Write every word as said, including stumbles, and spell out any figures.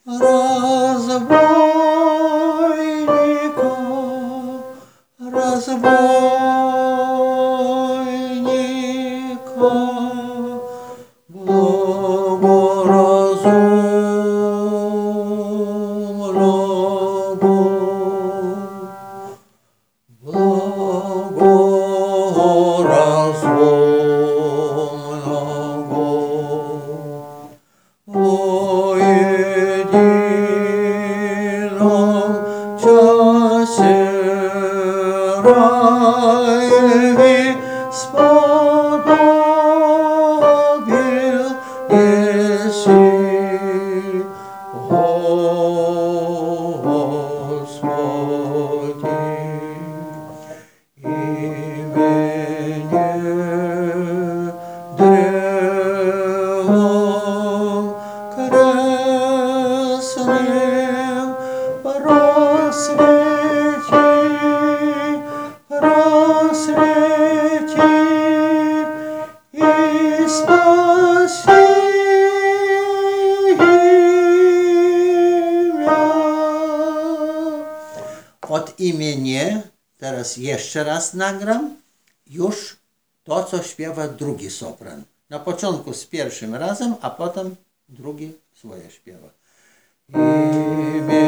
разбойника, разбойника, благоразумного, благоразумного, о едином часе раеве сподобил еси, Господи, именем древом крестным просвети, просвети и спаси меня. Od imienia, teraz jeszcze raz nagram, już to, co śpiewa drugi sopran. Na początku z pierwszym razem, a potem drugi swoje śpiewa. Imię